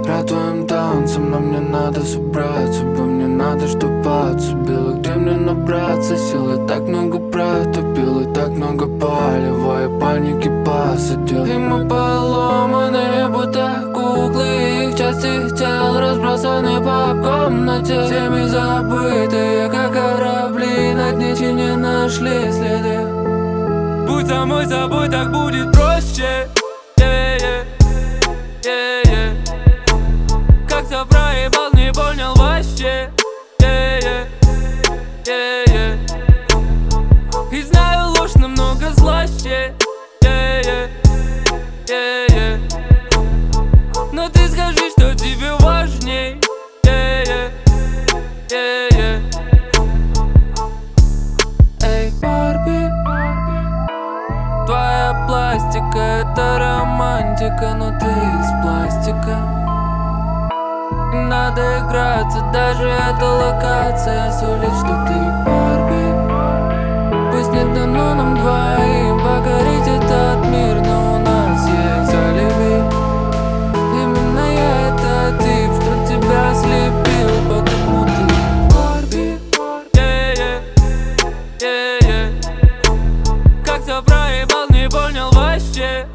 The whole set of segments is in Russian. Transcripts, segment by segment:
Рад твоим танцам, но мне надо собраться бы, мне надо штопаться. Бело, где мне набраться силы? Так много протопил и так много палева и паники посадил. И мы поломаны, будто куклы, их части тел разбросаны по комнате. Всеми забытые, как корабли, на дне не нашли следы. Будь самой собой, так будет проще. Как все проебал, не понял вообще. И знаю, ложь намного слаще. Но ты скажи, что тебе важней. Эй, Барби, Твоя пластика — это романтика, но ты из пластика. И надо играться, даже эта локация сулит, что ты Барби. пусть не дано нам двоим покорить этот мир, но у нас есть алиби. Именно я это тип, что тебя слепил, потому ты Барби. Как все проебал, не понял вообще.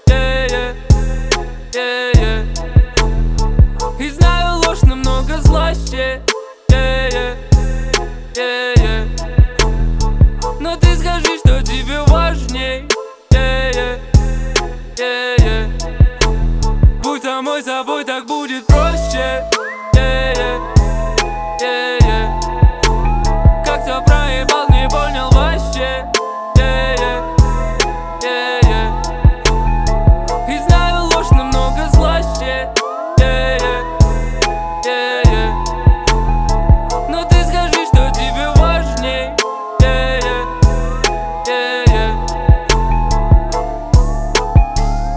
И знаю, ложь намного слаще. Но ты скажи, что тебе важней. Будь самой собой, так будет проще.